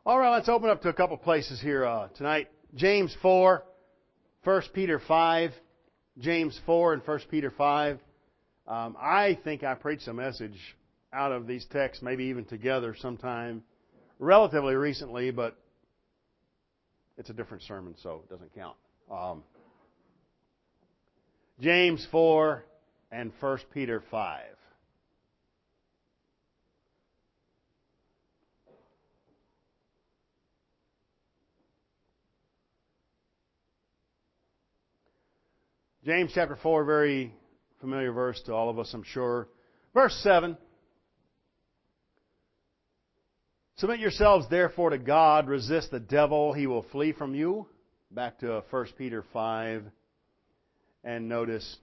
All right, let's open up to a couple places here tonight. James 4, 1 Peter 5, James 4 and 1 Peter 5. I think I preached a message out of these texts, maybe even together sometime relatively recently, but it's a different sermon, so it doesn't count. James 4 and 1 Peter 5. James chapter 4, very familiar verse to all of us, I'm sure. Verse 7. Submit yourselves therefore to God, resist the devil, he will flee from you. Back to 1 Peter 5. And notice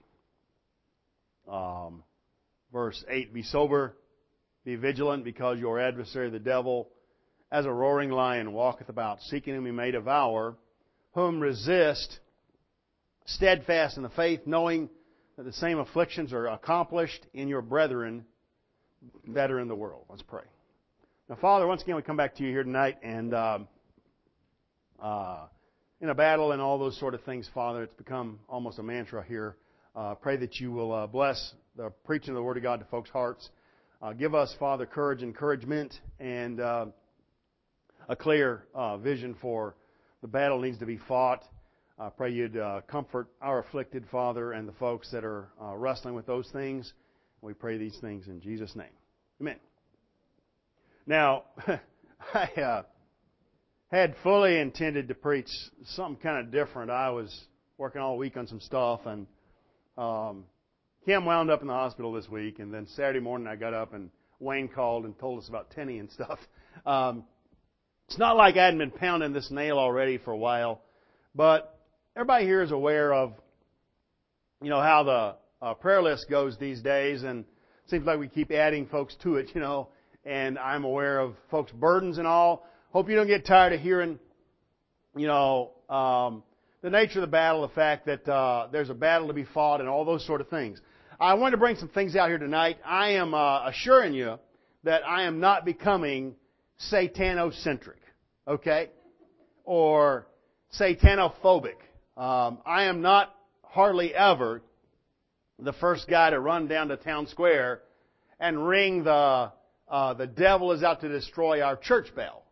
verse 8. Be sober, be vigilant, because your adversary the devil, as a roaring lion, walketh about, seeking whom he may devour, whom resist, steadfast in the faith, knowing that the same afflictions are accomplished in your brethren that are in the world. Let's pray. Now, Father, once again we come back to you here tonight, and in a battle and all those sort of things, Father, it's become almost a mantra here. Pray that you will bless the preaching of the Word of God to folks' hearts. Give us, Father, courage, encouragement, and a clear vision for the battle needs to be fought. Pray you'd comfort our afflicted, Father, and the folks that are wrestling with those things. We pray these things in Jesus' name. Amen. Now, I had fully intended to preach something kind of different. I was working all week on some stuff, and Kim wound up in the hospital this week, and then Saturday morning I got up, and Wayne called and told us about Tenny and stuff. It's not like I hadn't been pounding this nail already for a while, but everybody here is aware of, how the prayer list goes these days, and it seems like we keep adding folks to it, and I'm aware of folks' burdens and all. Hope you don't get tired of hearing, the nature of the battle, the fact that there's a battle to be fought and all those sort of things. I want to bring some things out here tonight. I am assuring you that I am not becoming satanocentric, okay? Or satanophobic. I am not hardly ever the first guy to run down to town square and ring the devil is out to destroy our church bell.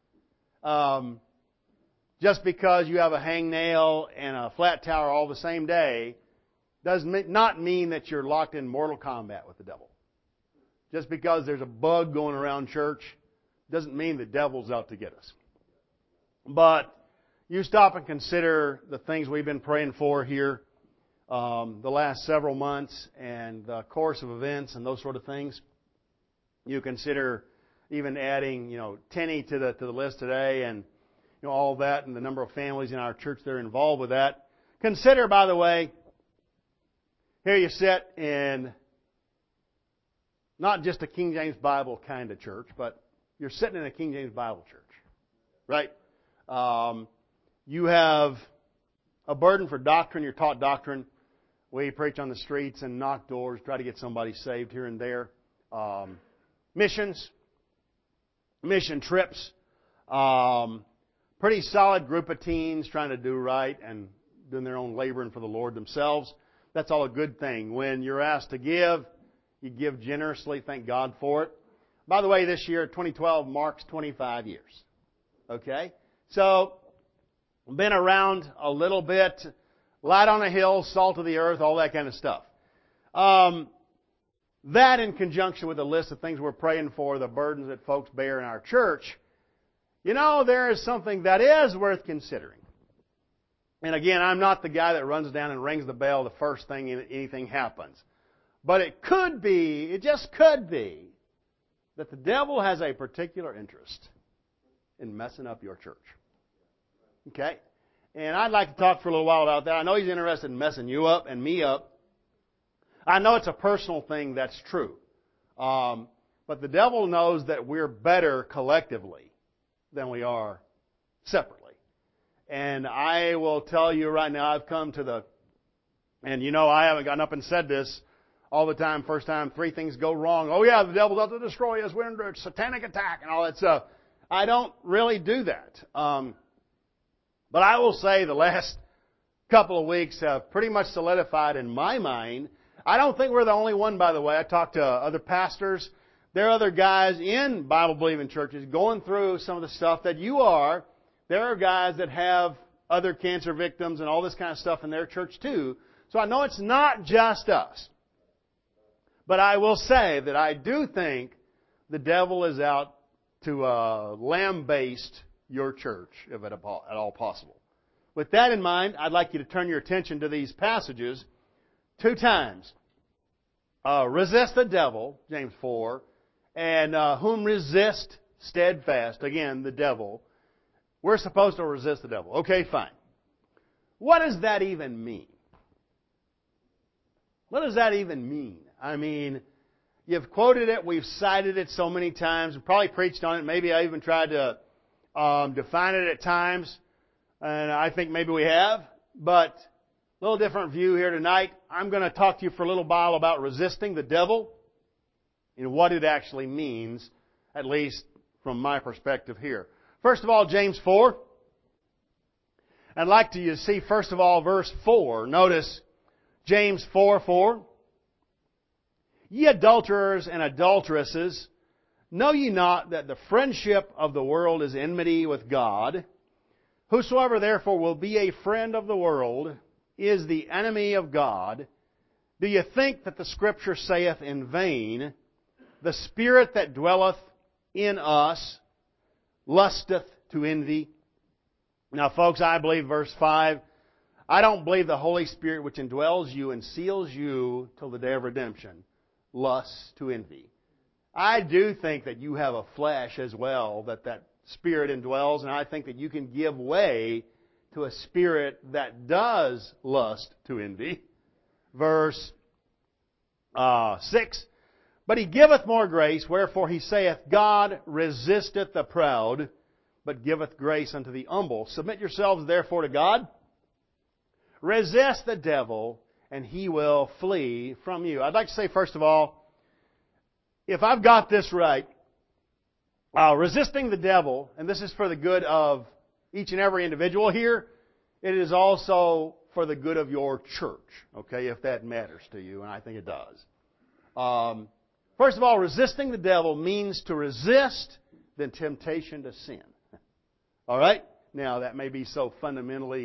Just because you have a hangnail and a flat tower all the same day does not mean that you're locked in mortal combat with the devil. Just because there's a bug going around church doesn't mean the devil's out to get us. But you stop and consider the things we've been praying for here the last several months and the course of events and those sort of things. You consider even adding, Tenny to the list today, and all that, and the number of families in our church that are involved with that. Consider, by the way, here you sit in not just a King James Bible kind of church, but you're sitting in a King James Bible church, right? You have a burden for doctrine. You're taught doctrine. We preach on the streets and knock doors, try to get somebody saved here and there. Missions, mission trips, pretty solid group of teens trying to do right and doing their own laboring for the Lord themselves. That's all a good thing. When you're asked to give, you give generously. Thank God for it. By the way, this year, 2012, marks 25 years. Okay? So, been around a little bit, light on a hill, salt of the earth, all that kind of stuff. That in conjunction with a list of things we're praying for, the burdens that folks bear in our church, there is something that is worth considering. And again, I'm not the guy that runs down and rings the bell the first thing anything happens. But it just could be, that the devil has a particular interest in messing up your church. Okay? And I'd like to talk for a little while about that. I know he's interested in messing you up and me up. I know it's a personal thing, that's true. But the devil knows that we're better collectively than we are separately. And I will tell you right now, I've come to and I haven't gotten up and said this all the time. First time 3 things go wrong. Oh yeah, the devil's out to destroy us. We're under a satanic attack and all that stuff. I don't really do that. But I will say the last couple of weeks have pretty much solidified in my mind. I don't think we're the only one, by the way. I talked to other pastors. There are other guys in Bible-believing churches going through some of the stuff that you are. There are guys that have other cancer victims and all this kind of stuff in their church too. So I know it's not just us. But I will say that I do think the devil is out to lambaste your church, if at all possible. With that in mind, I'd like you to turn your attention to these passages 2 times. Resist the devil, James 4, and whom resist steadfast, again, the devil. We're supposed to resist the devil. Okay, fine. What does that even mean? What does that even mean? I mean, you've quoted it, we've cited it so many times, we've probably preached on it, maybe I even tried to define it at times, and I think maybe we have, but a little different view here tonight. I'm going to talk to you for a little while about resisting the devil and what it actually means, at least from my perspective here. First of all, James 4. I'd like to see, first of all, verse 4. Notice James 4:4. Ye adulterers and adulteresses, know ye not that the friendship of the world is enmity with God? Whosoever therefore will be a friend of the world is the enemy of God. Do you think that the Scripture saith in vain, the Spirit that dwelleth in us lusteth to envy? Now, folks, I believe verse 5, I don't believe the Holy Spirit which indwells you and seals you till the day of redemption lusts to envy. I do think that you have a flesh as well that Spirit indwells, and I think that you can give way to a spirit that does lust to envy. Verse 6, but He giveth more grace, wherefore He saith, God resisteth the proud, but giveth grace unto the humble. Submit yourselves therefore to God. Resist the devil, and he will flee from you. I'd like to say, first of all, if I've got this right, resisting the devil, and this is for the good of each and every individual here, it is also for the good of your church, okay, if that matters to you, and I think it does. First of all, resisting the devil means to resist the temptation to sin. All right? Now, that may be so fundamental,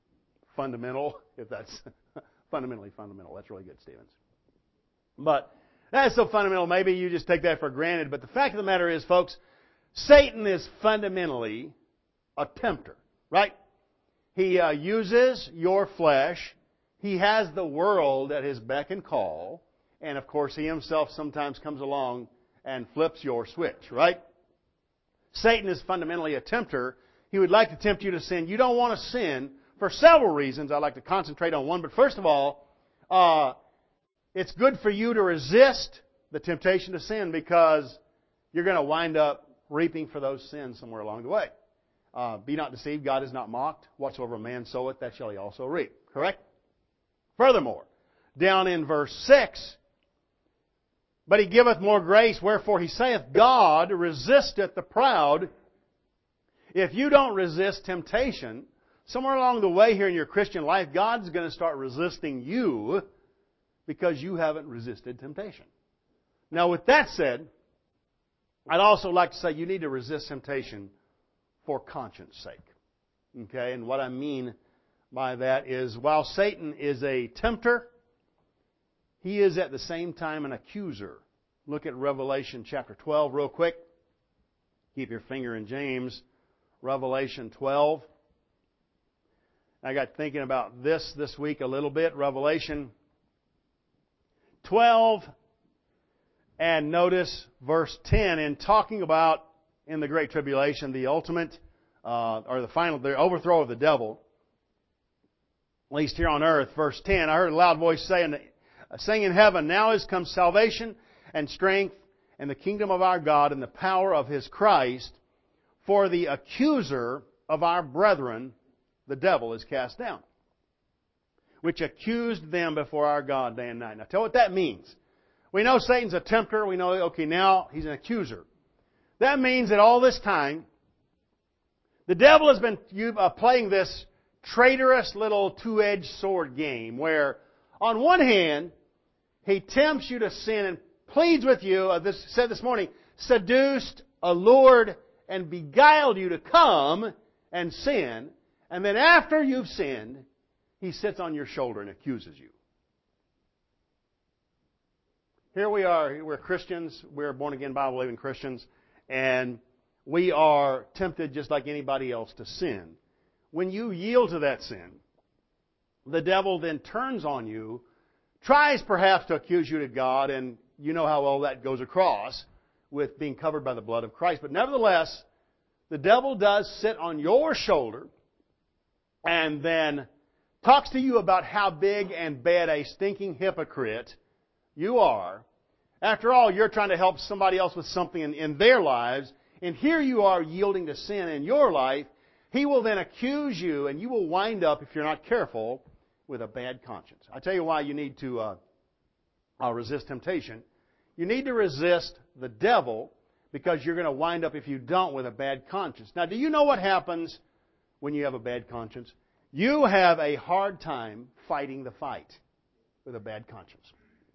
if that's fundamentally fundamental. That's really good, Stevens. But that's so fundamental, maybe you just take that for granted. But the fact of the matter is, folks, Satan is fundamentally a tempter, right? He uses your flesh. He has the world at his beck and call. And, of course, he himself sometimes comes along and flips your switch, right? Satan is fundamentally a tempter. He would like to tempt you to sin. You don't want to sin for several reasons. I'd like to concentrate on one. But first of all, it's good for you to resist the temptation to sin because you're going to wind up reaping for those sins somewhere along the way. Be not deceived, God is not mocked. Whatsoever a man soweth, that shall he also reap. Correct? Furthermore, down in verse 6, but He giveth more grace, wherefore He saith, God resisteth the proud. If you don't resist temptation, somewhere along the way here in your Christian life, God's going to start resisting you because you haven't resisted temptation. Now, with that said, I'd also like to say you need to resist temptation for conscience sake. Okay? And what I mean by that is, while Satan is a tempter, he is at the same time an accuser. Look at Revelation chapter 12 real quick. Keep your finger in James. Revelation 12. I got thinking about this week a little bit. Revelation 12. And notice verse 10 in talking about in the Great Tribulation the ultimate the overthrow of the devil. At least here on earth. Verse 10. I heard a loud voice saying in heaven, now is come salvation and strength and the kingdom of our God and the power of His Christ. For the accuser of our brethren, the devil, is cast down, which accused them before our God day and night. Now, tell what that means. We know Satan's a tempter. We know, okay, now he's an accuser. That means that all this time, The devil has been playing this traitorous little two-edged sword game where, on one hand, he tempts you to sin and pleads with you, said this morning, seduced, allured, and beguiled you to come and sin. And then after you've sinned, he sits on your shoulder and accuses you. Here we are, we're Christians, we're born-again, Bible-believing Christians, and we are tempted just like anybody else to sin. When you yield to that sin, the devil then turns on you, tries perhaps to accuse you to God, and you know how well that goes across with being covered by the blood of Christ. But nevertheless, the devil does sit on your shoulder and then talks to you about how big and bad a stinking hypocrite you are. After all, you're trying to help somebody else with something in their lives, and here you are yielding to sin in your life. He will then accuse you, and you will wind up, if you're not careful, with a bad conscience. I tell you why you need to resist temptation. You need to resist the devil because you're going to wind up, if you don't, with a bad conscience. Now, do you know what happens when you have a bad conscience? You have a hard time fighting the fight with a bad conscience.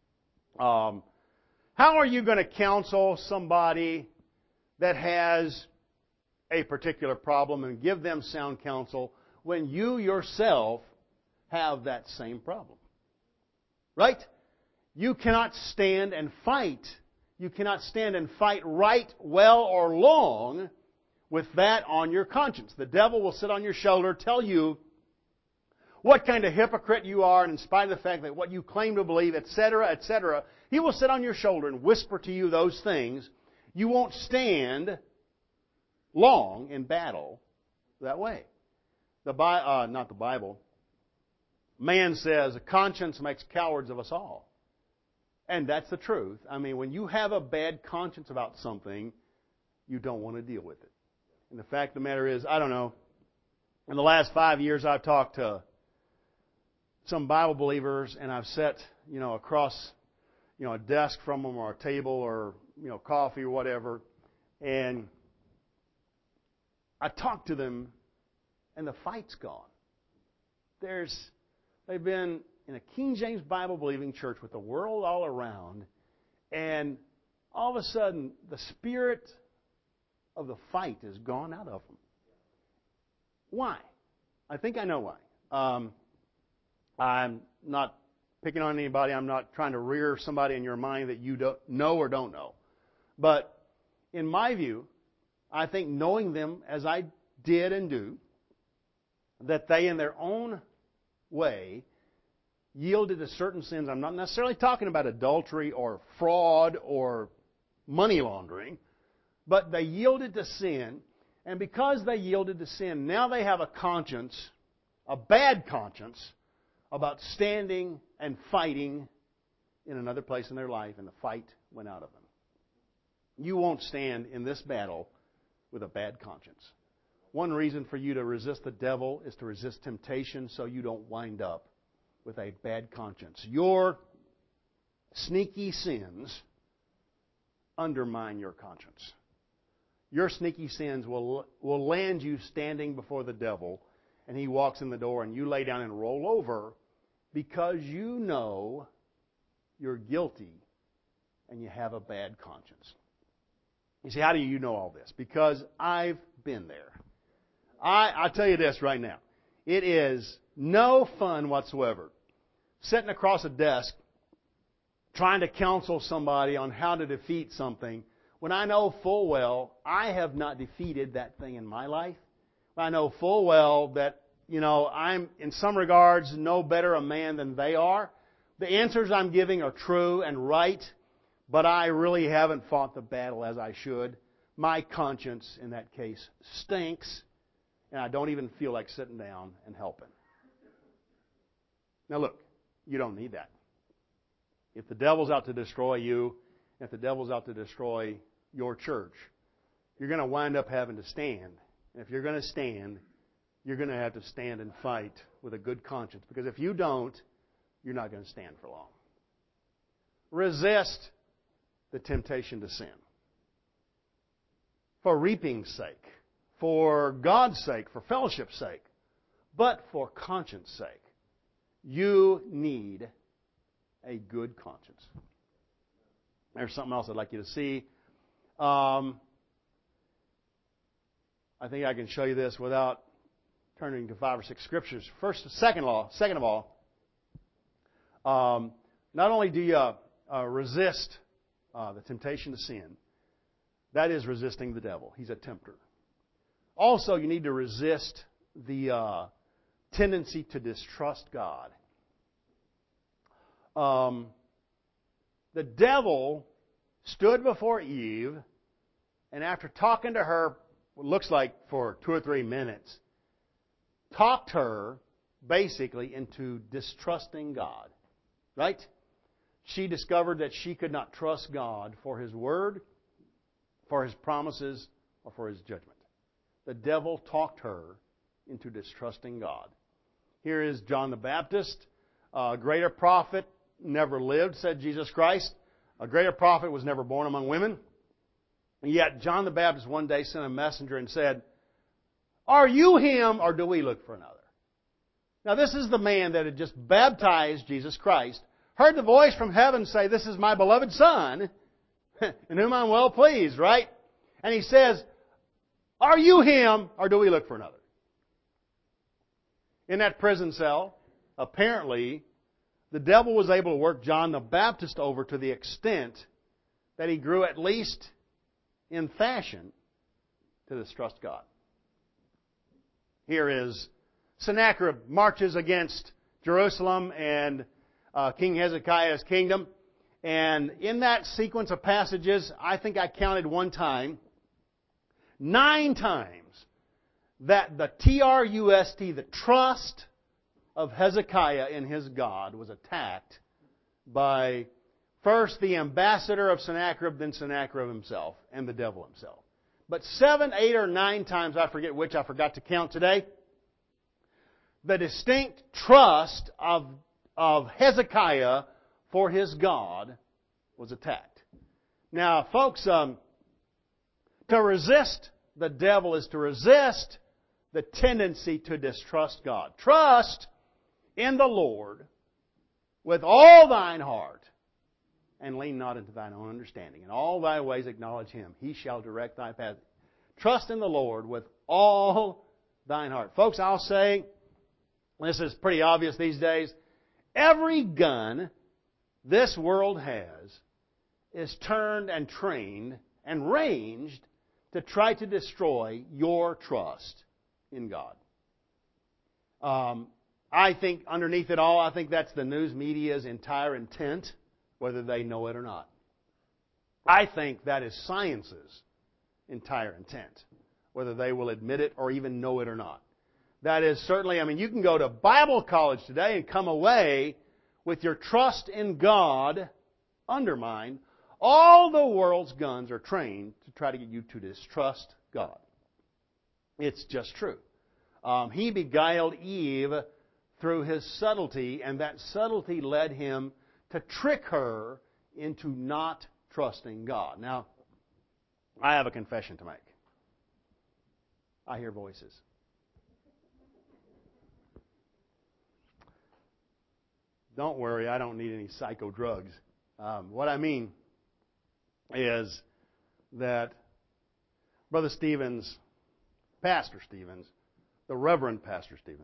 How are you going to counsel somebody that has a particular problem and give them sound counsel when you yourself have that same problem? Right? You cannot stand and fight. You cannot stand and fight right, well, or long with that on your conscience. The devil will sit on your shoulder, tell you what kind of hypocrite you are, and in spite of the fact that what you claim to believe, etc., etc., he will sit on your shoulder and whisper to you those things. You won't stand long in battle that way. Not the Bible. Man says, a conscience makes cowards of us all. And that's the truth. I mean, when you have a bad conscience about something, you don't want to deal with it. And the fact of the matter is, I don't know, in the last 5 years I've talked to some Bible believers, and I've sat, across, a desk from them or a table or, coffee or whatever, and I talk to them, and the fight's gone. They've been in a King James Bible-believing church with the world all around, and all of a sudden, the spirit of the fight is gone out of them. Why? I think I know why. I'm not picking on anybody. I'm not trying to rear somebody in your mind that you don't know or don't know. But in my view, I think knowing them as I did and do, that they in their own way yielded to certain sins. I'm not necessarily talking about adultery or fraud or money laundering, but they yielded to sin, and because they yielded to sin, now they have a conscience, a bad conscience, about standing and fighting in another place in their life, and the fight went out of them. You won't stand in this battle with a bad conscience. One reason for you to resist the devil is to resist temptation so you don't wind up with a bad conscience. Your sneaky sins undermine your conscience. Your sneaky sins will land you standing before the devil, and he walks in the door and you lay down and roll over because you know you're guilty and you have a bad conscience. You see, how do you know all this? Because I've been there. I'll tell you this right now. It is no fun whatsoever sitting across a desk trying to counsel somebody on how to defeat something when I know full well I have not defeated that thing in my life. I know full well that, I'm in some regards no better a man than they are. The answers I'm giving are true and right, but I really haven't fought the battle as I should. My conscience, in that case, stinks, and I don't even feel like sitting down and helping. Now look, you don't need that. If the devil's out to destroy you, if the devil's out to destroy your church, you're going to wind up having to stand. And if you're going to stand, you're going to have to stand and fight with a good conscience. Because if you don't, you're not going to stand for long. Resist the temptation to sin. For reaping's sake. for God's sake, for fellowship's sake, but for conscience sake. You need a good conscience. There's something else I'd like you to see. I think I can show you this without turning to 5 or 6 scriptures. Second of all, not only do you resist the temptation to sin, that is resisting the devil. He's a tempter. Also, you need to resist the tendency to distrust God. The devil stood before Eve, and after talking to her, what looks like for 2 or 3 minutes, talked her basically into distrusting God. Right? She discovered that she could not trust God for His Word, for His promises, or for His judgment. The devil talked her into distrusting God. Here is John the Baptist, a greater prophet never lived, said Jesus Christ. A greater prophet was never born among women. And yet John the Baptist one day sent a messenger and said, "Are you him, or do we look for another?" Now this is the man that had just baptized Jesus Christ, heard the voice from heaven say, "This is my beloved Son, in whom I'm well pleased," right? And he says, "Are you him, or do we look for another?" In that prison cell, apparently, the devil was able to work John the Baptist over to the extent that he grew, at least in fashion, to distrust God. Here is Sennacherib marches against Jerusalem and King Hezekiah's kingdom. And in that sequence of passages, I think I counted one time, 9 times, that the T-R-U-S-T, the trust of Hezekiah in his God, was attacked by first the ambassador of Sennacherib, then Sennacherib himself, and the devil himself. But 7, 8, or 9 times, I forget which, I forgot to count today, the distinct trust of Hezekiah for his God was attacked. Now, folks, to resist the devil is to resist the tendency to distrust God. Trust in the Lord with all thine heart, and lean not into thine own understanding. In all thy ways acknowledge Him. He shall direct thy path. Trust in the Lord with all thine heart. Folks, I'll say, this is pretty obvious these days, every gun this world has is turned and trained and ranged to try to destroy your trust in God. I think underneath it all, I think that's the news media's entire intent, whether they know it or not. I think that is science's entire intent, whether they will admit it or even know it or not. That is certainly, you can go to Bible college today and come away with your trust in God undermined. All the world's guns are trained to try to get you to distrust God. It's just true. He beguiled Eve through his subtlety, and that subtlety led him to trick her into not trusting God. Now, I have a confession to make. I hear voices. Don't worry, I don't need any psycho drugs. What I mean is that Brother Stevens, Pastor Stevens, the Reverend Pastor Stevens,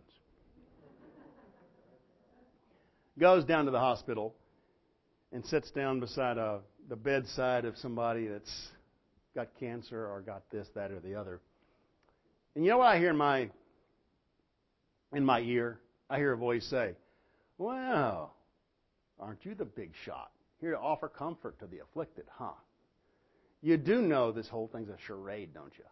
goes down to the hospital and sits down beside the bedside of somebody that's got cancer or got this, that, or the other. And you know what I hear in my ear? I hear a voice say, "Well, aren't you the big shot? Here to offer comfort to the afflicted, huh? You do know this whole thing's a charade, don't you?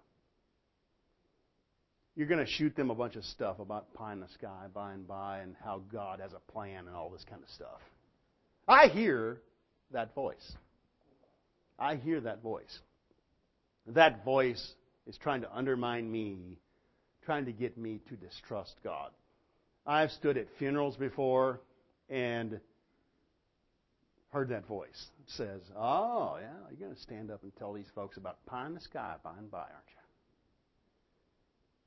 You're going to shoot them a bunch of stuff about pie in the sky by and by and how God has a plan and all this kind of stuff." I hear that voice. I hear that voice. That voice is trying to undermine me, trying to get me to distrust God. I've stood at funerals before and heard that voice. It says, "Oh, yeah, you're going to stand up and tell these folks about pie in the sky by and by, aren't you?"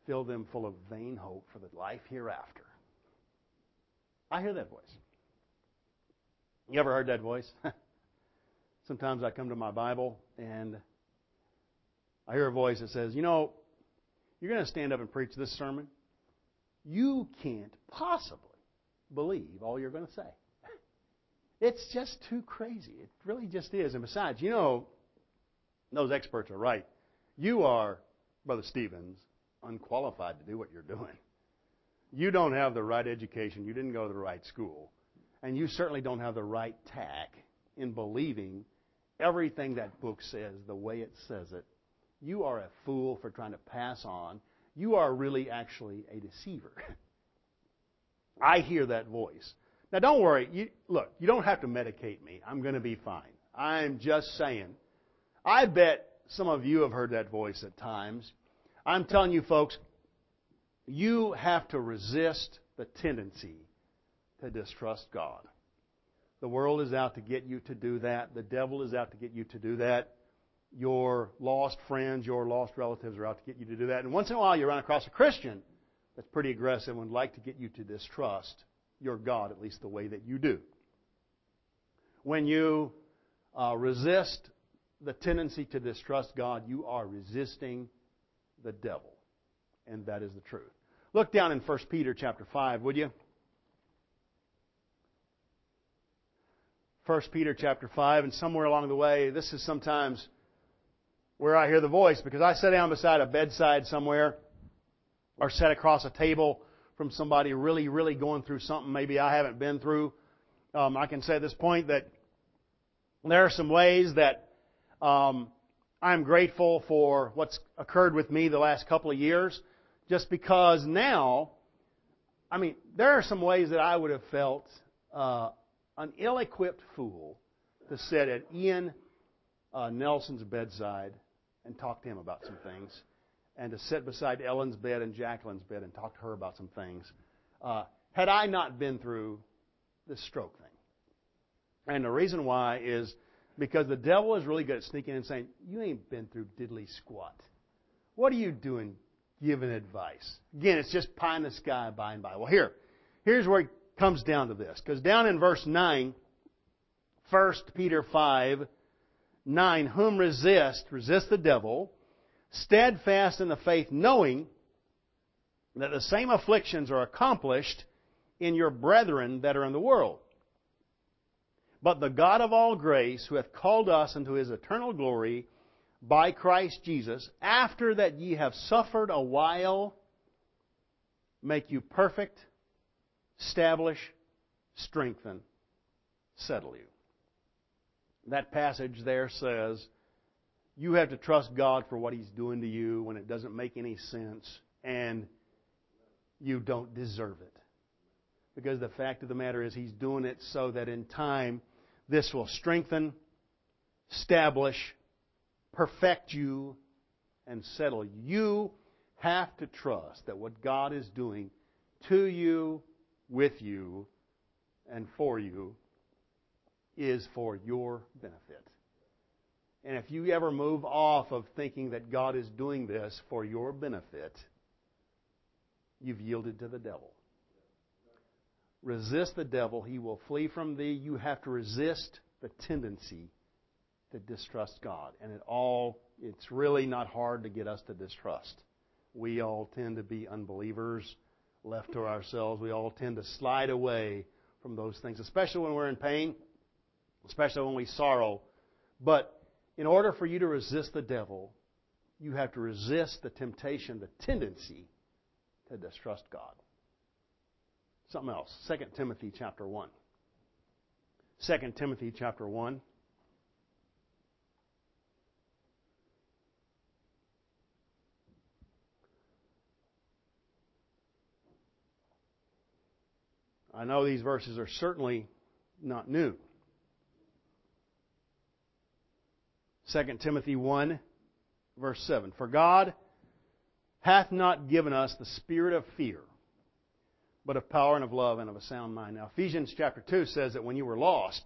fill them full of vain hope for the life hereafter. I hear that voice. You ever heard that voice? Sometimes I come to my Bible and I hear a voice that says, you know, you're going to stand up and preach this sermon. You can't possibly believe all you're going to say. It's just too crazy. It really just is. And besides, you know, those experts are right. You are, Brother Stevens, unqualified to do what you're doing. You don't have the right education. You didn't go to the right school. And you certainly don't have the right tack in believing everything that book says the way it says it. You are a fool for trying to pass on. You are really actually a deceiver. I hear that voice. Now, don't worry. Look, you don't have to medicate me. I'm going to be fine. I'm just saying. I bet some of you have heard that voice at times. I'm telling you, folks, you have to resist the tendency to distrust God. The world is out to get you to do that. The devil is out to get you to do that. Your lost friends, your lost relatives are out to get you to do that. And once in a while you run across a Christian that's pretty aggressive and would like to get you to distrust your God, at least the way that you do. When you resist the tendency to distrust God, you are resisting the devil. And that is the truth. Look down in 1 Peter chapter 5, would you? 1 Peter chapter 5, and somewhere along the way, this is sometimes where I hear the voice, because I sit down beside a bedside somewhere or sit across a table from somebody really, really going through something maybe I haven't been through. I can say at this point that there are some ways that I'm grateful for what's occurred with me the last couple of years, just because now, I mean, there are some ways that I would have felt an ill-equipped fool to sit at Ian Nelson's bedside and talk to him about some things, and to sit beside Ellen's bed and Jacqueline's bed and talk to her about some things, had I not been through this stroke thing. And the reason why is because the devil is really good at sneaking in and saying, you ain't been through diddly squat. What are you doing giving advice? Again, it's just pie in the sky by and by. Well, here's where it comes down to this. Because down in verse 9, 1 Peter 5, 9, whom resist the devil, steadfast in the faith, knowing that the same afflictions are accomplished in your brethren that are in the world. But the God of all grace, who hath called us into His eternal glory by Christ Jesus, after that ye have suffered a while, make you perfect, establish, strengthen, settle you. That passage there says you have to trust God for what He's doing to you when it doesn't make any sense and you don't deserve it. Because the fact of the matter is He's doing it so that in time this will strengthen, establish, perfect you, and settle you. You have to trust that what God is doing to you, with you, and for you is for your benefit. And if you ever move off of thinking that God is doing this for your benefit, you've yielded to the devil. Resist the devil, he will flee from thee. You have to resist the tendency to distrust God. And it's really not hard to get us to distrust. We all tend to be unbelievers, left to ourselves. We all tend to slide away from those things, especially when we're in pain, especially when we sorrow. But in order for you to resist the devil, you have to resist the temptation, the tendency to distrust God. Something else. 2 Timothy chapter 1. 2 Timothy chapter 1. I know these verses are certainly not new. 2 Timothy 1, verse 7. For God hath not given us the spirit of fear, but of power and of love and of a sound mind. Now, Ephesians chapter 2 says that when you were lost,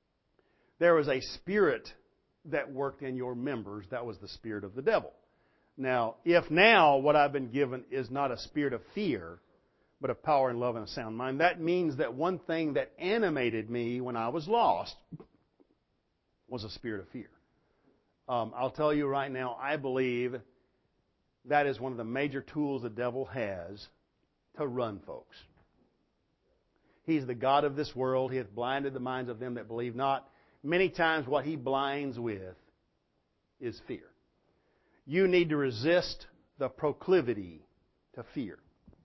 there was a spirit that worked in your members. That was the spirit of the devil. Now, if now what I've been given is not a spirit of fear, but of power and love and a sound mind, that means that one thing that animated me when I was lost was a spirit of fear. I'll tell you right now, I believe that is one of the major tools the devil has to run folks. He's the god of this world. He hath blinded the minds of them that believe not. Many times what he blinds with is fear. You need to resist the proclivity to fear.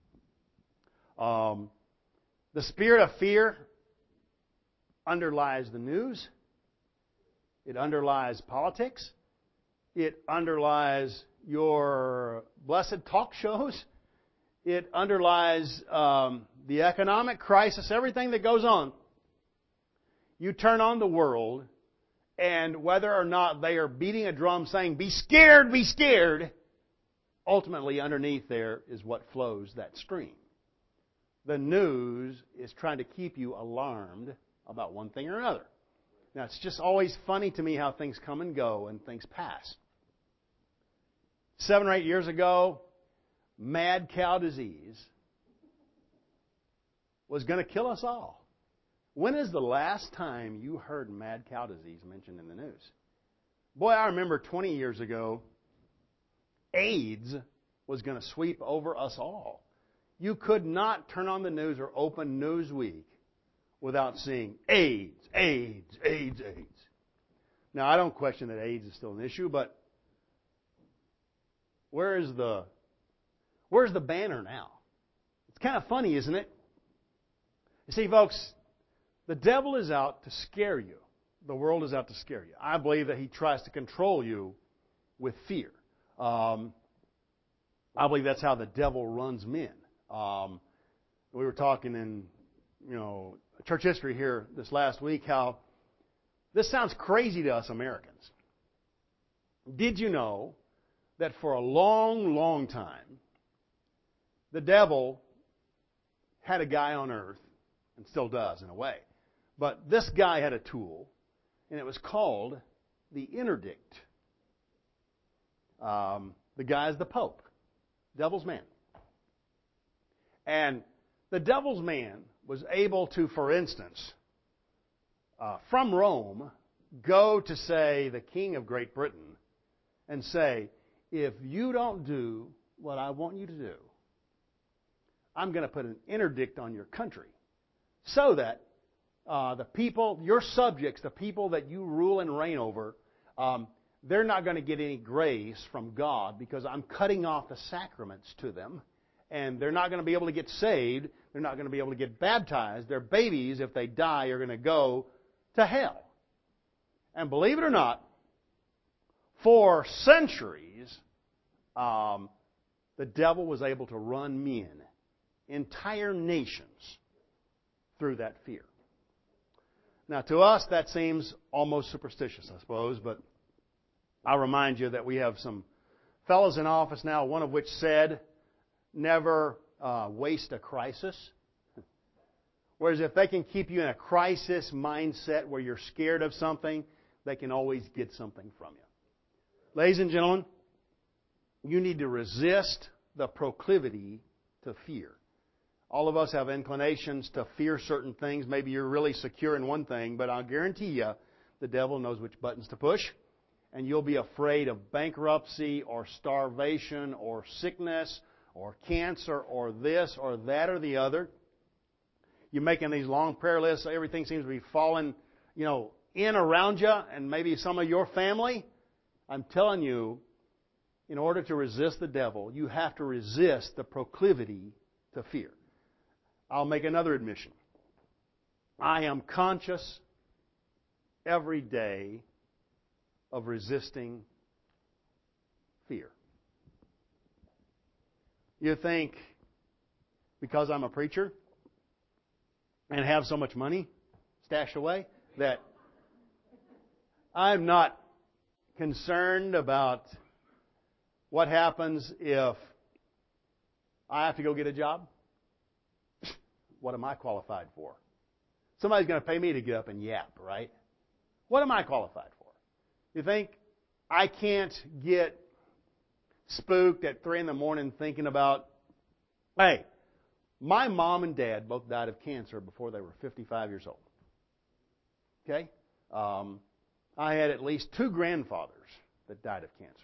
The spirit of fear underlies the news. It underlies politics. It underlies your blessed talk shows. It underlies the economic crisis, everything that goes on. You turn on the world, and whether or not they are beating a drum saying, be scared, ultimately underneath there is what flows that stream. The news is trying to keep you alarmed about one thing or another. Now, it's just always funny to me how things come and go and things pass. 7 or 8 years ago, mad cow disease was going to kill us all. When is the last time you heard mad cow disease mentioned in the news? Boy, I remember 20 years ago, AIDS was going to sweep over us all. You could not turn on the news or open Newsweek without seeing AIDS, AIDS, AIDS, AIDS. Now, I don't question that AIDS is still an issue, but where's the banner now? It's kind of funny, isn't it? You see, folks, the devil is out to scare you. The world is out to scare you. I believe that he tries to control you with fear. I believe that's how the devil runs men. We were talking in, church history here this last week how this sounds crazy to us Americans. Did you know that for a long, long time, the devil had a guy on earth, and still does in a way, but this guy had a tool, and it was called the interdict. The guy is the Pope, devil's man. And the devil's man was able to, for instance, from Rome, go to, say, the King of Great Britain and say, if you don't do what I want you to do, I'm going to put an interdict on your country so that the people, your subjects, the people that you rule and reign over, they're not going to get any grace from God because I'm cutting off the sacraments to them. And they're not going to be able to get saved. They're not going to be able to get baptized. Their babies, if they die, are going to go to hell. And believe it or not, for centuries, the devil was able to run men, entire nations, through that fear. Now, to us, that seems almost superstitious, I suppose, but I'll remind you that we have some fellows in office now, one of which said, never waste a crisis. Whereas if they can keep you in a crisis mindset where you're scared of something, they can always get something from you. Ladies and gentlemen, you need to resist the proclivity to fear. All of us have inclinations to fear certain things. Maybe you're really secure in one thing, but I'll guarantee you the devil knows which buttons to push. And you'll be afraid of bankruptcy or starvation or sickness or cancer or this or that or the other. You're making these long prayer lists. Everything seems to be falling, in around you and maybe some of your family. I'm telling you, in order to resist the devil, you have to resist the proclivity to fear. I'll make another admission. I am conscious every day of resisting fear. You think because I'm a preacher and have so much money stashed away that I'm not concerned about what happens if I have to go get a job? What am I qualified for? Somebody's going to pay me to get up and yap, right? What am I qualified for? You think I can't get spooked at 3 in the morning thinking about, hey, my mom and dad both died of cancer before they were 55 years old. Okay? I had at least 2 grandfathers that died of cancer.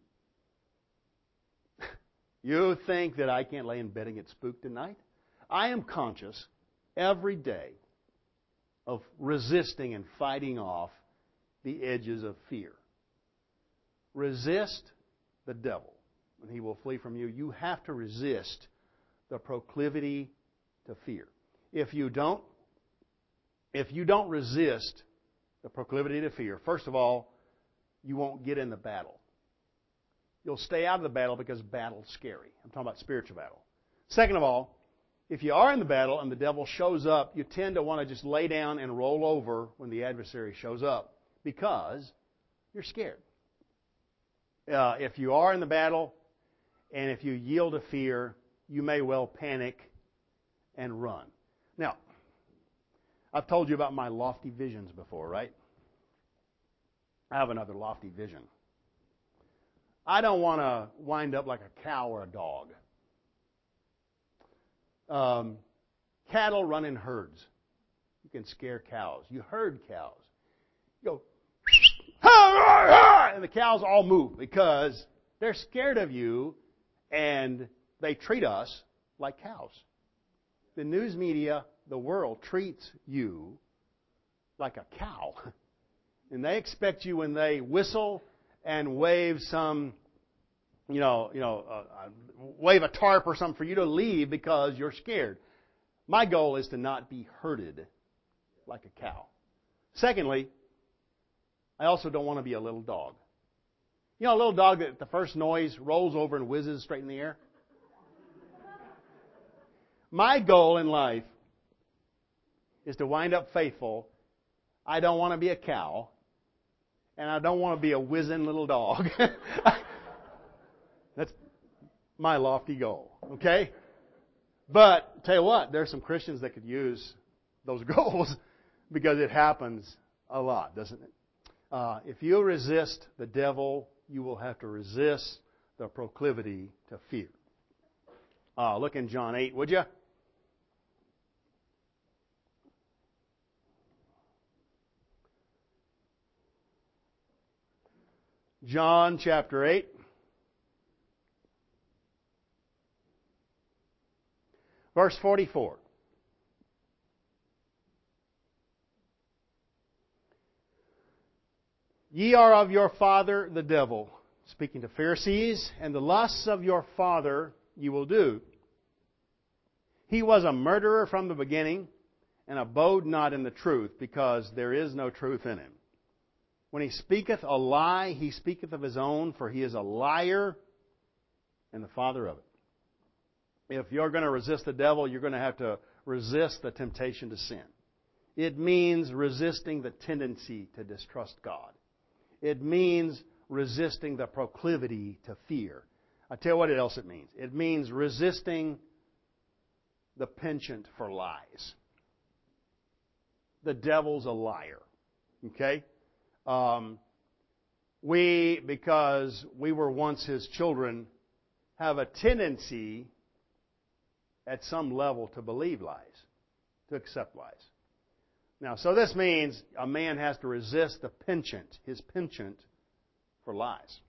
You think that I can't lay in bed and get spooked at night? I am conscious every day of resisting and fighting off the edges of fear. Resist the devil, and he will flee from you. You have to resist the proclivity to fear. If you don't resist the proclivity to fear, first of all, you won't get in the battle. You'll stay out of the battle because battle's scary. I'm talking about spiritual battle. Second of all, if you are in the battle and the devil shows up, you tend to want to just lay down and roll over when the adversary shows up because you're scared. If you are in the battle and if you yield to fear, you may well panic and run. Now, I've told you about my lofty visions before, right? I have another lofty vision. I don't want to wind up like a cow or a dog. Cattle run in herds. You can scare cows. You herd cows. You go, and the cows all move because they're scared of you and they treat us like cows. The news media, the world, treats you like a cow. And they expect you when they whistle and wave some, wave a tarp or something for you to leave because you're scared. My goal is to not be herded like a cow. Secondly, I also don't want to be a little dog. You know, a little dog that at the first noise rolls over and whizzes straight in the air? My goal in life is to wind up faithful. I don't want to be a cow, and I don't want to be a whizzing little dog. That's my lofty goal, okay? But, tell you what, there's some Christians that could use those goals because it happens a lot, doesn't it? If you resist the devil, you will have to resist the proclivity to fear. Look in John 8, would you? John chapter 8. Verse 44. Ye are of your father the devil, speaking to Pharisees, and the lusts of your father you will do. He was a murderer from the beginning, and abode not in the truth, because there is no truth in him. When he speaketh a lie, he speaketh of his own, for he is a liar and the father of it. If you're going to resist the devil, you're going to have to resist the temptation to sin. It means resisting the tendency to distrust God. It means resisting the proclivity to fear. I tell you what else it means. It means resisting the penchant for lies. The devil's a liar. Okay? Because we were once his children, have a tendency at some level to believe lies, to accept lies. Now, so this means a man has to resist the penchant, his penchant for lies.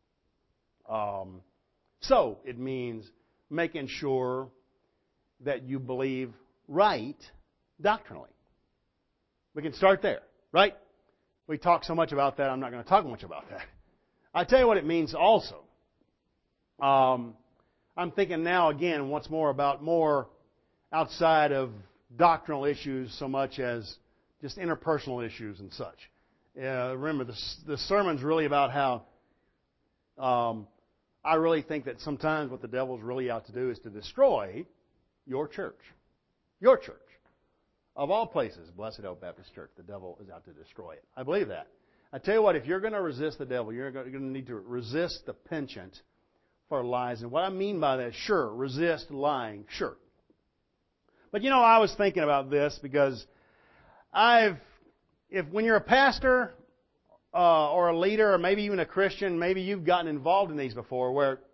So it means making sure that you believe right doctrinally. We can start there, right? We talk so much about that, I'm not going to talk much about that. I tell you what it means also. I'm thinking now again once more about more outside of doctrinal issues so much as just interpersonal issues and such. Remember, the sermon's really about how I really think that sometimes what the devil's really out to do is to destroy your church. Your church. Of all places, Blessed Oak Baptist Church, the devil is out to destroy it. I believe that. I tell you what, if you're going to resist the devil, you're going to need to resist the penchant for lies. And what I mean by that, sure, resist lying, sure. But I was thinking about this because when you're a pastor or a leader or maybe even a Christian, maybe you've gotten involved in these before where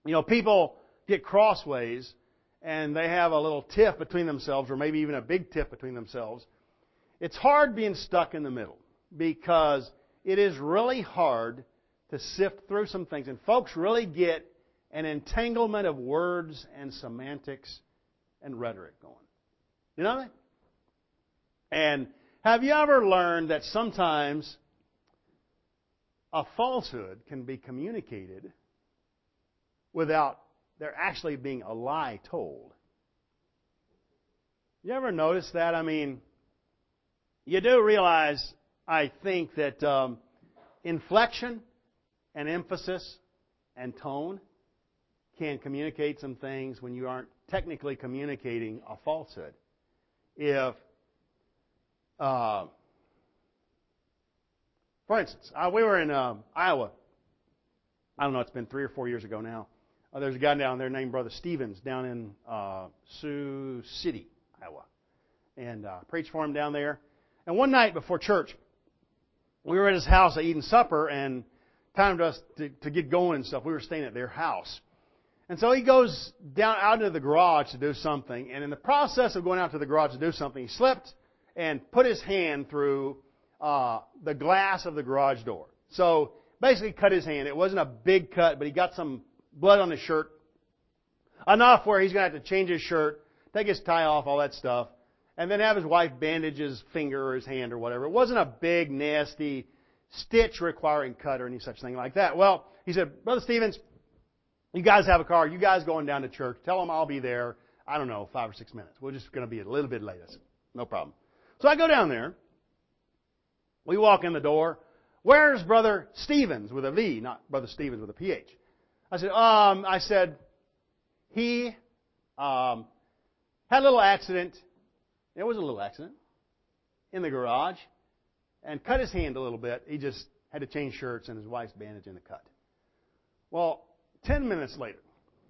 People get crossways and they have a little tiff between themselves, or maybe even a big tiff between themselves. It's hard being stuck in the middle because it is really hard to sift through some things. And folks really get an entanglement of words and semantics and rhetoric going. You know that? And have you ever learned that sometimes a falsehood can be communicated without there actually being a lie told? You ever notice that? I mean, you do realize, I think, that inflection and emphasis and tone can communicate some things when you aren't technically communicating a falsehood. If, for instance, we were in Iowa. I don't know, it's been 3 or 4 years ago now. There's a guy down there named Brother Stevens down in Sioux City, Iowa. And preached for him down there. And one night before church, we were at his house eating supper, and time for us to get going and stuff. We were staying at their house. And so he goes down out into the garage to do something. And in the process of going out to the garage to do something, he slipped and put his hand through the glass of the garage door. So basically cut his hand. It wasn't a big cut, but he got some blood on his shirt. Enough where he's going to have to change his shirt, take his tie off, all that stuff, and then have his wife bandage his finger or his hand or whatever. It wasn't a big, nasty, stitch-requiring cut or any such thing like that. Well, he said, Brother Stevens, you guys have a car. You guys going down to church. Tell them I'll be there, 5 or 6 minutes. We're just going to be a little bit late. I said, no problem. So I go down there. We walk in the door. Where's Brother Stevens with a V, not Brother Stevens with a PH? I said, he had a little accident. It was a little accident in the garage and cut his hand a little bit. He just had to change shirts and his wife's bandaging the cut. Well, 10 minutes later,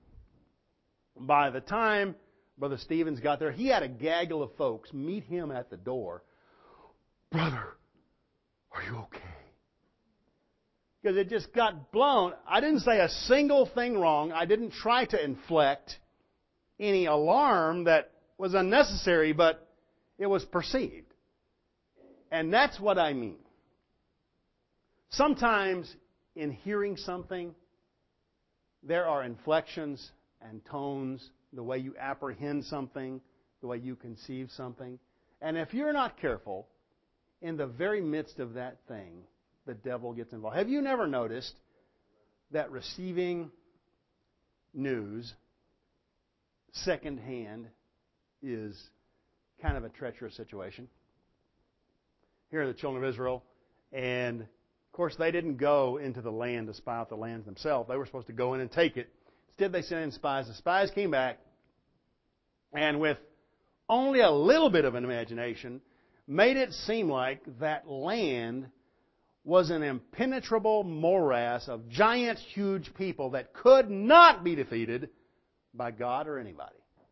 by the time Brother Stevens got there, he had a gaggle of folks meet him at the door. Brother, are you okay? Because it just got blown. I didn't say a single thing wrong. I didn't try to inflect any alarm that was unnecessary, but it was perceived. And that's what I mean. Sometimes in hearing something, there are inflections and tones, the way you apprehend something, the way you conceive something. And if you're not careful, in the very midst of that thing, the devil gets involved. Have you never noticed that receiving news secondhand is kind of a treacherous situation? Here are the children of Israel, and of course they didn't go into the land to spy out the land themselves. They were supposed to go in and take it. Instead they sent in spies. The spies came back, and with only a little bit of an imagination, made it seem like that land was an impenetrable morass of giant, huge people that could not be defeated by God or anybody.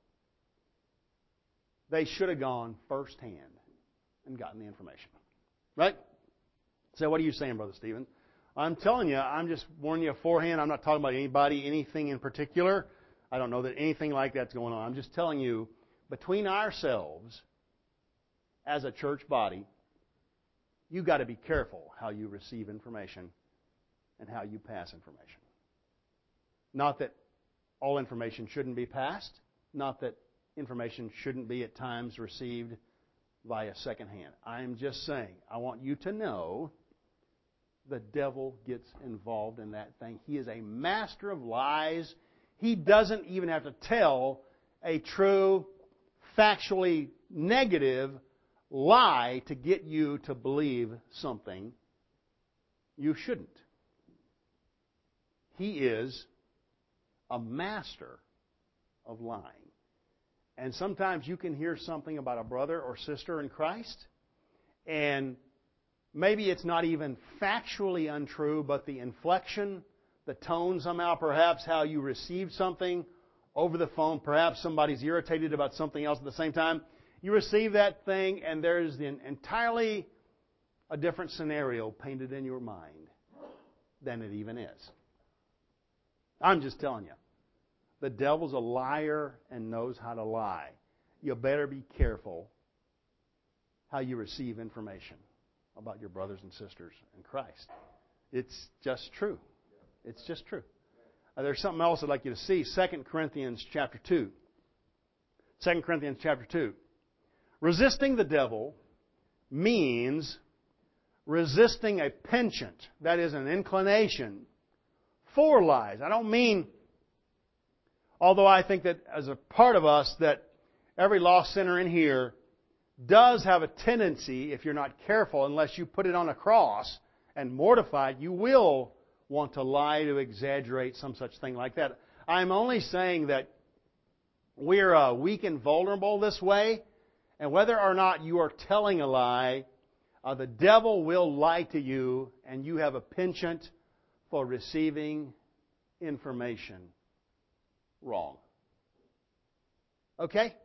They should have gone firsthand and gotten the information. Right? So what are you saying, Brother Stephen? I'm telling you, I'm just warning you beforehand. I'm not talking about anybody, anything in particular. I don't know that anything like that's going on. I'm just telling you, between ourselves, as a church body, you've got to be careful how you receive information and how you pass information. Not that all information shouldn't be passed. Not that information shouldn't be at times received via secondhand. I'm just saying, I want you to know the devil gets involved in that thing. He is a master of lies. He doesn't even have to tell a true, factually negative lie to get you to believe something you shouldn't. He is a master of lying. And sometimes you can hear something about a brother or sister in Christ, and maybe it's not even factually untrue, but the inflection, the tone somehow, perhaps how you receive something over the phone, perhaps somebody's irritated about something else at the same time. You receive that thing, and there's entirely a different scenario painted in your mind than it even is. I'm just telling you. the devil's a liar and knows how to lie. You better be careful how you receive information about your brothers and sisters in Christ. It's just true. It's just true. There's something else I'd like you to see. 2 Corinthians chapter 2. 2 Corinthians chapter 2. Resisting the devil means resisting a penchant, that is an inclination for lies. I don't mean, although I think that as a part of us, that every lost sinner in here does have a tendency, if you're not careful, unless you put it on a cross and mortify it, you will want to lie, to exaggerate, some such thing like that. I'm only saying that we're weak and vulnerable this way, and whether or not you are telling a lie, the devil will lie to you, and you have a penchant for receiving information wrong. Okay?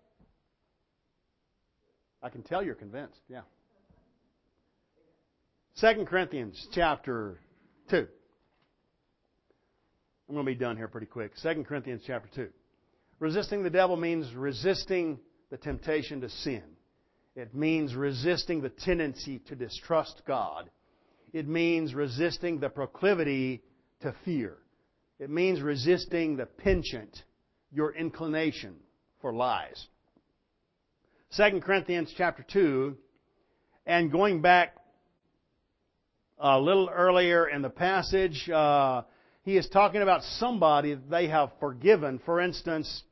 I can tell you're convinced, yeah. 2 Corinthians chapter 2. I'm going to be done here pretty quick. 2 Corinthians chapter 2. Resisting the devil means resisting the temptation to sin. It means resisting the tendency to distrust God. It means resisting the proclivity to fear. It means resisting the penchant, your inclination for lies. 2 Corinthians chapter 2, and going back a little earlier in the passage, he is talking about somebody that they have forgiven. For instance,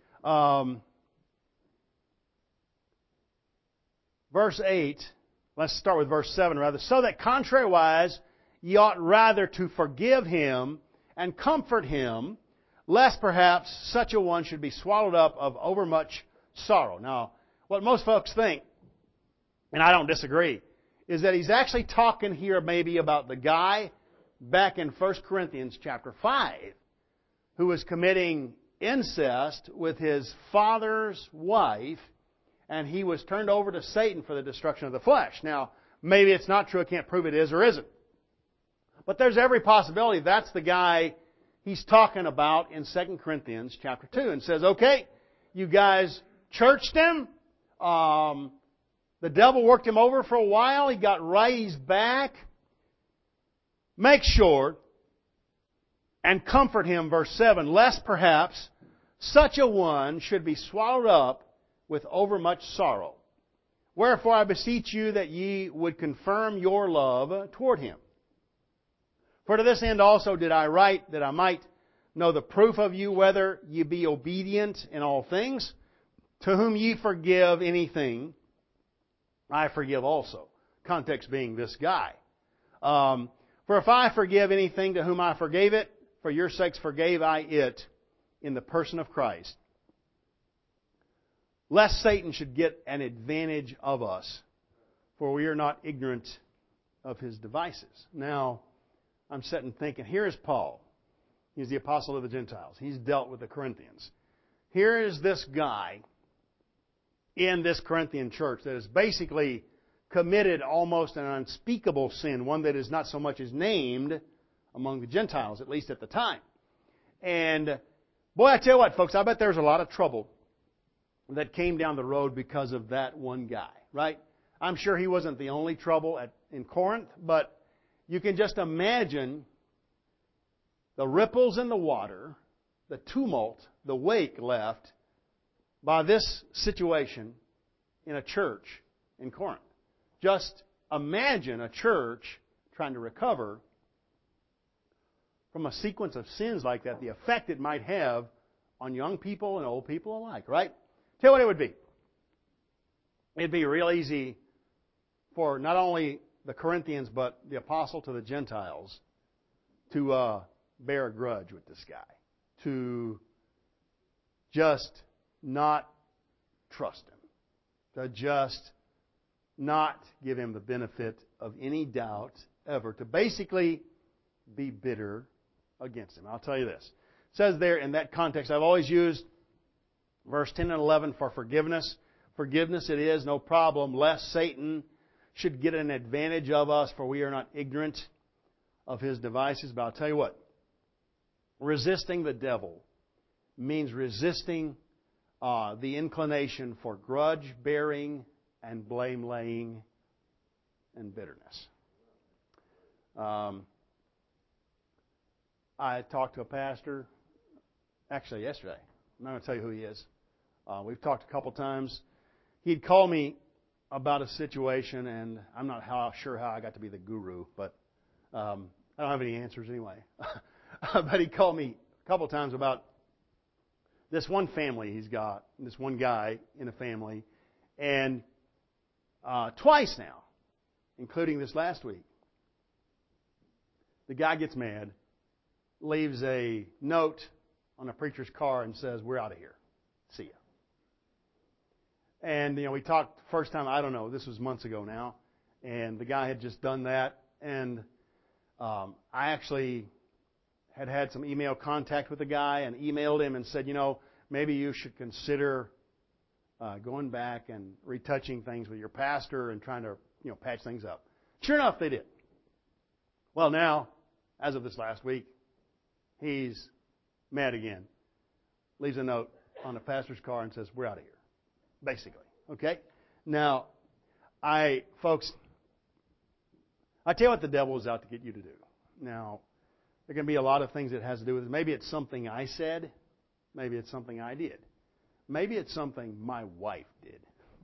verse 8, let's start with verse 7 rather. So that contrariwise, ye ought rather to forgive him and comfort him, lest perhaps such a one should be swallowed up of overmuch sorrow. Now, what most folks think, and I don't disagree, is that he's actually talking here maybe about the guy back in 1 Corinthians chapter 5 who was committing incest with his father's wife, and he was turned over to Satan for the destruction of the flesh. Now, maybe it's not true. I can't prove it is or isn't. But there's every possibility that's the guy he's talking about in 2 Corinthians chapter 2 and says, okay, you guys churched him. The devil worked him over for a while. He got raised back. Make sure and comfort him, verse 7, lest perhaps such a one should be swallowed up with overmuch sorrow. Wherefore I beseech you that ye would confirm your love toward him. For to this end also did I write, that I might know the proof of you, whether ye be obedient in all things. To whom ye forgive anything, I forgive also. Context being this guy. For if I forgive anything to whom I forgave it, for your sakes forgave I it in the person of Christ. Lest Satan should get an advantage of us, for we are not ignorant of his devices. Now, I'm sitting thinking, here is Paul. He's the apostle of the Gentiles. He's dealt with the Corinthians. Here is this guy in this Corinthian church that has basically committed almost an unspeakable sin, one that is not so much as named among the Gentiles, at least at the time. And boy, I tell you what, folks, I bet there's a lot of trouble that came down the road because of that one guy, right? I'm sure he wasn't the only trouble in Corinth, but you can just imagine the ripples in the water, the tumult, the wake left by this situation in a church in Corinth. Just imagine a church trying to recover from a sequence of sins like that, the effect it might have on young people and old people alike, right? Tell you what it would be. It'd be real easy for not only the Corinthians, but the apostle to the Gentiles to bear a grudge with this guy, to just not trust him, to just not give him the benefit of any doubt ever, to basically be bitter against him. I'll tell you this. It says there in that context, I've always used verse 10 and 11 for forgiveness. Forgiveness it is, no problem, lest Satan should get an advantage of us, for we are not ignorant of his devices. But I'll tell you what, resisting the devil means resisting the inclination for grudge bearing and blame laying and bitterness. I talked to a pastor, actually yesterday. I'm not going to tell you who he is. We've talked a couple times. He'd called me about a situation, and I'm not sure how I got to be the guru, but I don't have any answers anyway. But he called me a couple times about this one family he's got, this one guy in a family, and twice now, including this last week, the guy gets mad, leaves a note on a preacher's car and says, "We're out of here. See ya." And, we talked first time, I don't know, this was months ago now, and the guy had just done that, and I actually had some email contact with the guy and emailed him and said, maybe you should consider going back and retouching things with your pastor and trying to, patch things up. Sure enough, they did. Well, now, as of this last week, he's mad again. Leaves a note on the pastor's car and says, "We're out of here." Basically. Okay? Now, folks, I tell you what the devil is out to get you to do. Now, there can be a lot of things that has to do with it. Maybe it's something I said. Maybe it's something I did. Maybe it's something my wife did.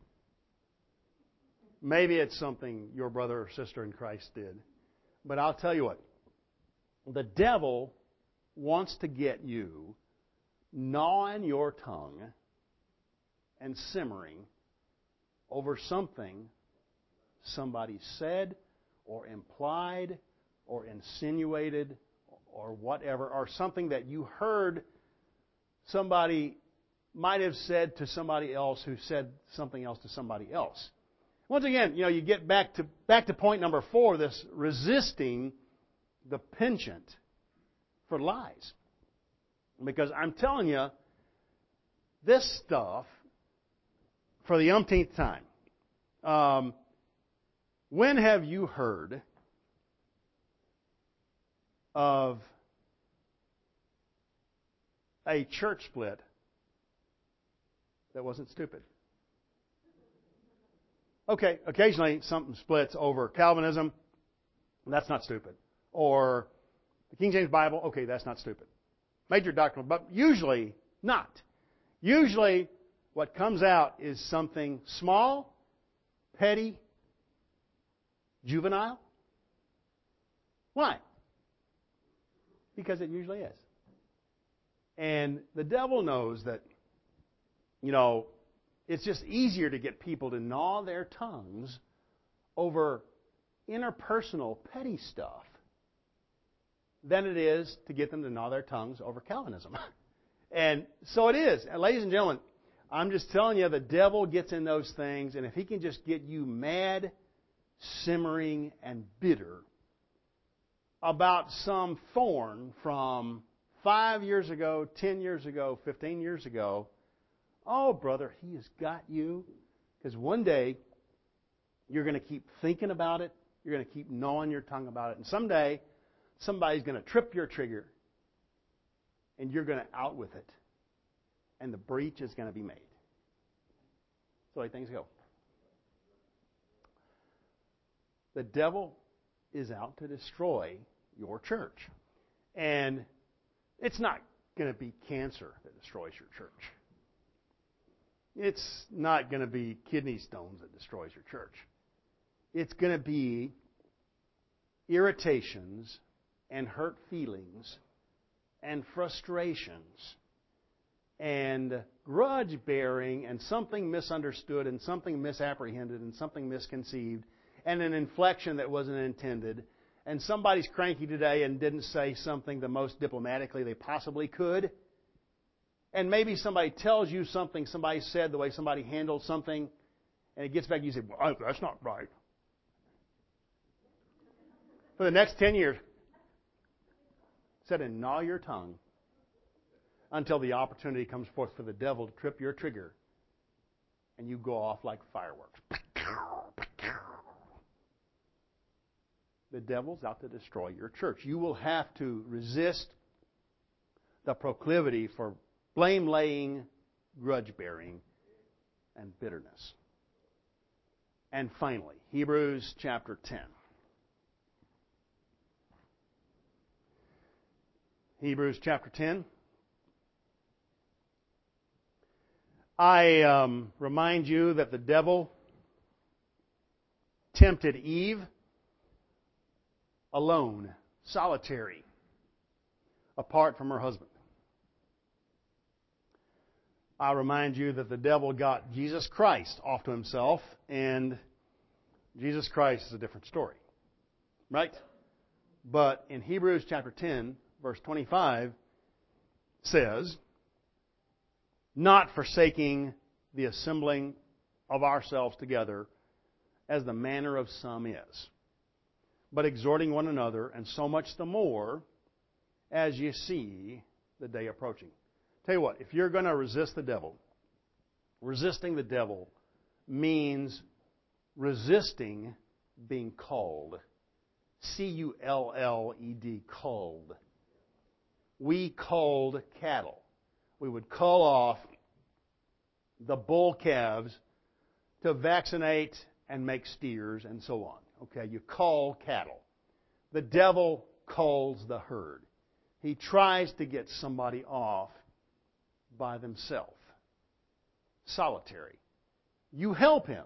Maybe it's something your brother or sister in Christ did. But I'll tell you what. The devil wants to get you gnawing your tongue and simmering over something somebody said or implied or insinuated or whatever, or something that you heard somebody might have said to somebody else who said something else to somebody else. Once again, you get back to point number 4, this resisting the penchant for lies. Because I'm telling you, this stuff, for the umpteenth time, when have you heard of a church split that wasn't stupid? Okay, occasionally something splits over Calvinism. That's not stupid. Or the King James Bible. Okay, that's not stupid. Major doctrinal, but usually not. Usually what comes out is something small, petty, juvenile. Why? Because it usually is. And the devil knows that, it's just easier to get people to gnaw their tongues over interpersonal petty stuff than it is to get them to gnaw their tongues over Calvinism. And so it is. And ladies and gentlemen, I'm just telling you, the devil gets in those things, and if he can just get you mad, simmering, and bitter about some thorn from 5 years ago, 10 years ago, 15 years ago, oh, brother, he has got you. Because one day, you're going to keep thinking about it. You're going to keep gnawing your tongue about it. And someday, somebody's going to trip your trigger. And you're going to out with it. And the breach is going to be made. That's the way things go. The devil is out to destroy your church. And it's not going to be cancer that destroys your church. It's not going to be kidney stones that destroys your church. It's going to be irritations and hurt feelings and frustrations and grudge bearing and something misunderstood and something misapprehended and something misconceived and an inflection that wasn't intended. And somebody's cranky today and didn't say something the most diplomatically they possibly could. And maybe somebody tells you something somebody said, the way somebody handled something, and it gets back and you say, "Well, that's not right." For the next 10 years, sit and gnaw your tongue until the opportunity comes forth for the devil to trip your trigger and you go off like fireworks. The devil's out to destroy your church. You will have to resist the proclivity for blame-laying, grudge-bearing, and bitterness. And finally, Hebrews chapter 10. Hebrews chapter 10. I remind you that the devil tempted Eve alone, solitary, apart from her husband. I remind you that the devil got Jesus Christ off to himself, and Jesus Christ is a different story. Right? But in Hebrews chapter 10, verse 25, says, not forsaking the assembling of ourselves together, as the manner of some is, but exhorting one another, and so much the more as you see the day approaching. Tell you what, if you're going to resist the devil, resisting the devil means resisting being called. C-U-L-L-E-D, called. We culled cattle. We would cull off the bull calves to vaccinate and make steers and so on. Okay, you cull cattle. The devil culls the herd. He tries to get somebody off by themselves. Solitary. You help him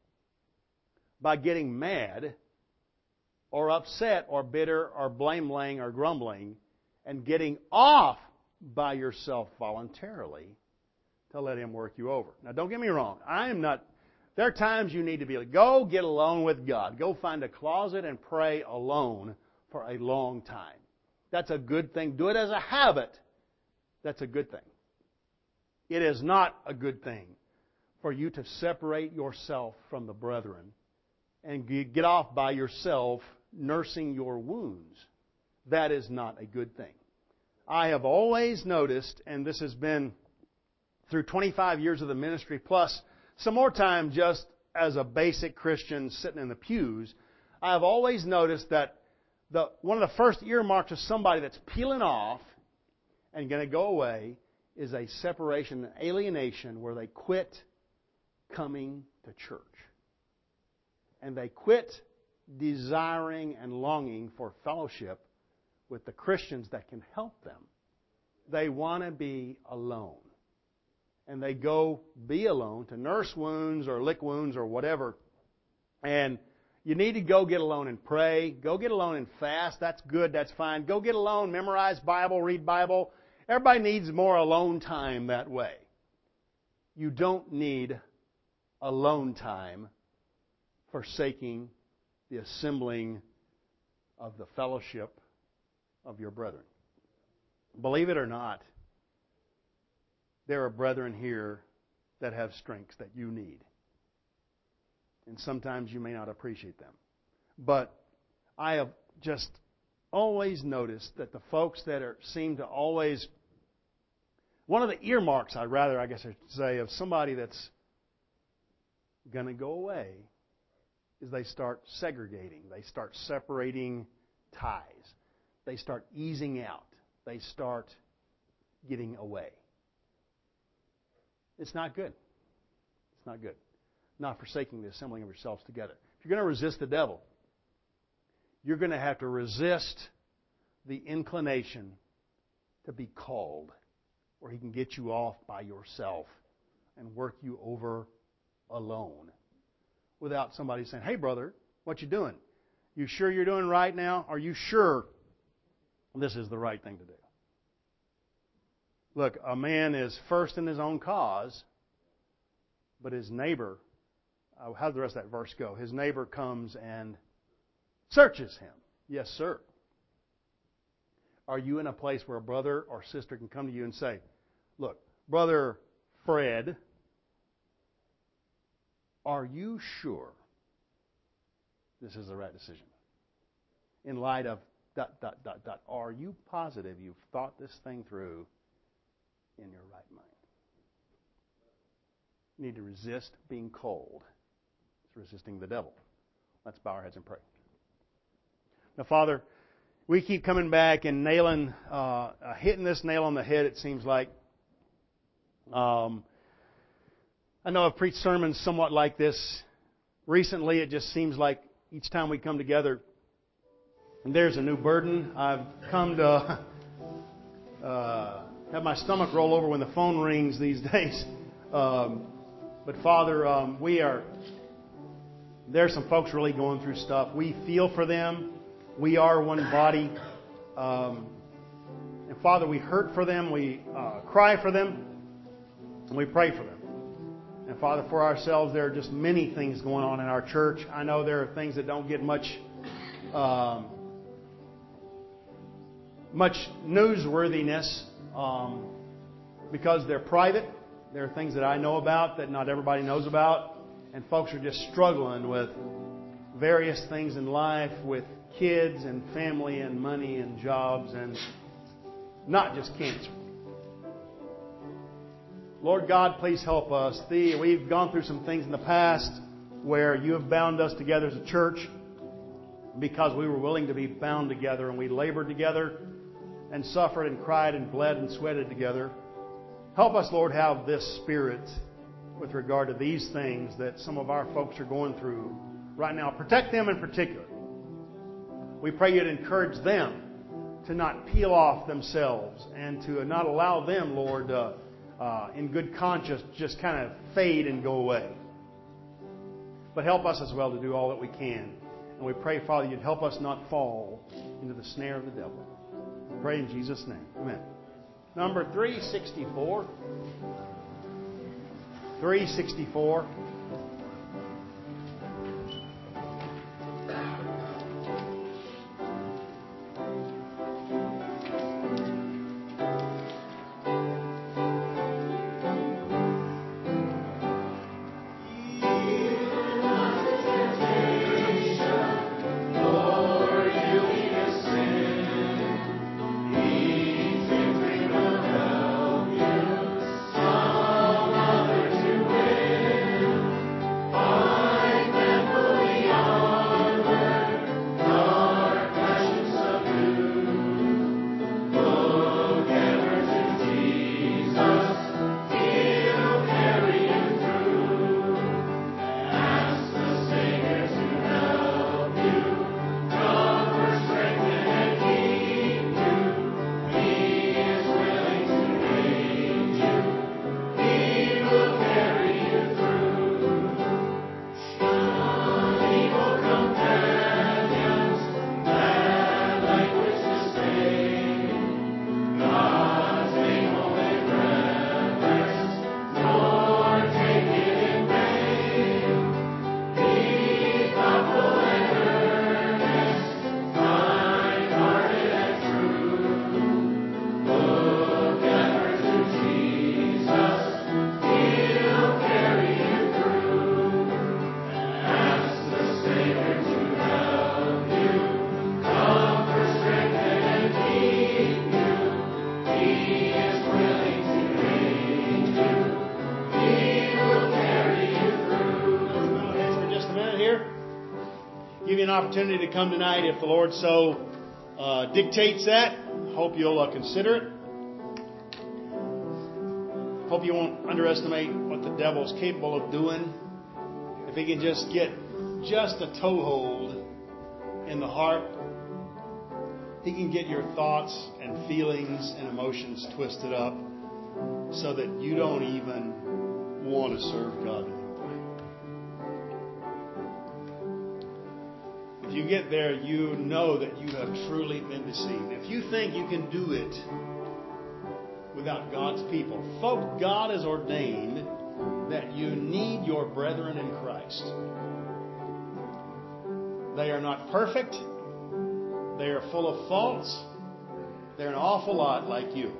by getting mad or upset or bitter or blame-laying or grumbling and getting off by yourself voluntarily to let him work you over. Now, don't get me wrong. There are times you need to go get alone with God. Go find a closet and pray alone for a long time. That's a good thing. Do it as a habit. That's a good thing. It is not a good thing for you to separate yourself from the brethren and get off by yourself nursing your wounds. That is not a good thing. I have always noticed, and this has been through 25 years of the ministry, plus some more time just as a basic Christian sitting in the pews, I have always noticed that one of the first earmarks of somebody that's peeling off and going to go away is a separation, an alienation where they quit coming to church. And they quit desiring and longing for fellowship with the Christians that can help them. They want to be alone. And they go be alone to nurse wounds or lick wounds or whatever. And you need to go get alone and pray. Go get alone and fast. That's good. That's fine. Go get alone, memorize Bible, read Bible. Everybody needs more alone time that way. You don't need alone time forsaking the assembling of the fellowship of your brethren. Believe it or not, there are brethren here that have strengths that you need. And sometimes you may not appreciate them. But I have just always noticed that the folks that seem to always... One of the earmarks, I should say, of somebody that's going to go away is they start segregating. They start separating ties. They start easing out. They start getting away. It's not good. It's not good. Not forsaking the assembling of yourselves together. If you're going to resist the devil, you're going to have to resist the inclination to be called, where he can get you off by yourself and work you over alone without somebody saying, "Hey, brother, what you doing? You sure you're doing right now? Are you sure this is the right thing to do?" Look, a man is first in his own cause, but his neighbor, how does the rest of that verse go? His neighbor comes and searches him. Yes, sir. Are you in a place where a brother or sister can come to you and say, "Look, Brother Fred, are you sure this is the right decision? In light of ... Are you positive you've thought this thing through in your right mind?" You need to resist being cold. It's resisting the devil. Let's bow our heads and pray. Now, Father, we keep coming back and hitting this nail on the head, it seems like. I know I've preached sermons somewhat like this. Recently, it just seems like each time we come together, there's a new burden. I've come to have my stomach roll over when the phone rings these days. But Father, there's some folks really going through stuff. We feel for them. We are one body. And Father, we hurt for them. We cry for them. And we pray for them. And Father, for ourselves, there are just many things going on in our church. I know there are things that don't get much newsworthiness because they're private. There are things that I know about that not everybody knows about. And folks are just struggling with various things in life, with kids and family and money and jobs and not just cancer. Lord God, please help us. We've gone through some things in the past where you have bound us together as a church because we were willing to be bound together, and we labored together and suffered and cried and bled and sweated together. Help us, Lord, have this spirit with regard to these things that some of our folks are going through right now. Protect them in particular. We pray you'd encourage them to not peel off themselves and to not allow them, Lord, in good conscience, just kind of fade and go away. But help us as well to do all that we can. And we pray, Father, you'd help us not fall into the snare of the devil. We pray in Jesus' name. Amen. Number 364. 364. Opportunity to come tonight if the Lord so dictates that. Hope you'll consider it. Hope you won't underestimate what the devil's capable of doing. If he can just get just a toehold in the heart, he can get your thoughts and feelings and emotions twisted up so that you don't even want to serve God anymore. If you get there, you know that you have truly been deceived. If you think you can do it without God's people, folks, God has ordained that you need your brethren in Christ. They are not perfect. They are full of faults. They're an awful lot like you.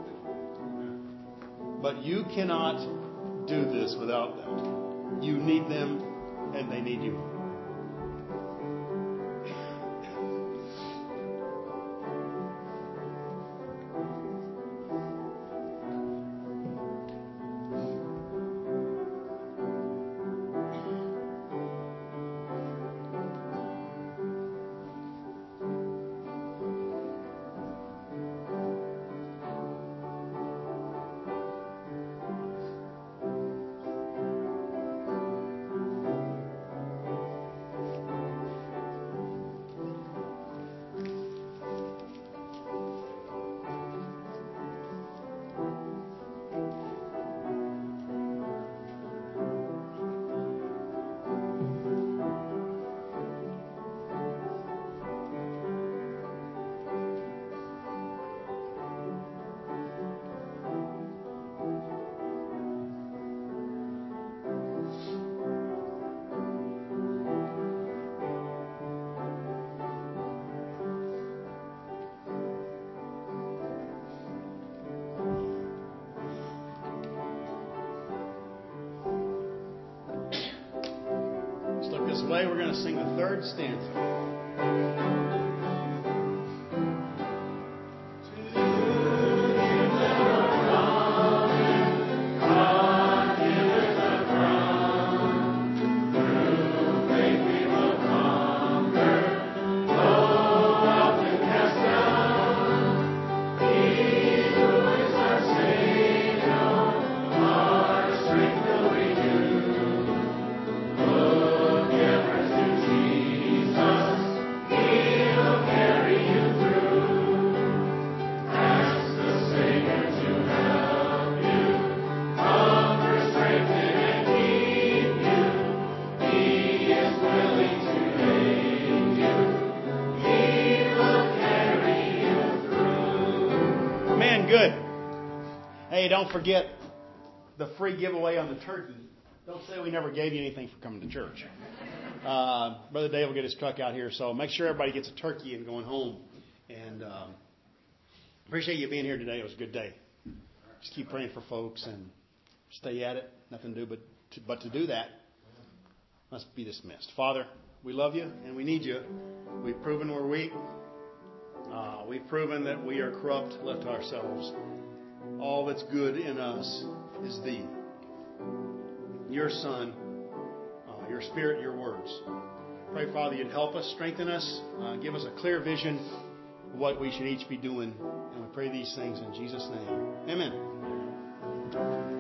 But you cannot do this without them. You need them, and they need you. going to sing the third stanza. Don't forget the free giveaway on the turkey. Don't say we never gave you anything for coming to church. Brother Dave will get his truck out here, so make sure everybody gets a turkey and going home. And appreciate you being here today. It was a good day. Just keep praying for folks and stay at it. Nothing to do but to do that must be dismissed. Father, we love you and we need you. We've proven we're weak. We've proven that we are corrupt, left to ourselves. All that's good in us is Thee, Your Son, Your Spirit, Your words. Pray, Father, You'd help us, strengthen us, give us a clear vision of what we should each be doing. And we pray these things in Jesus' name. Amen.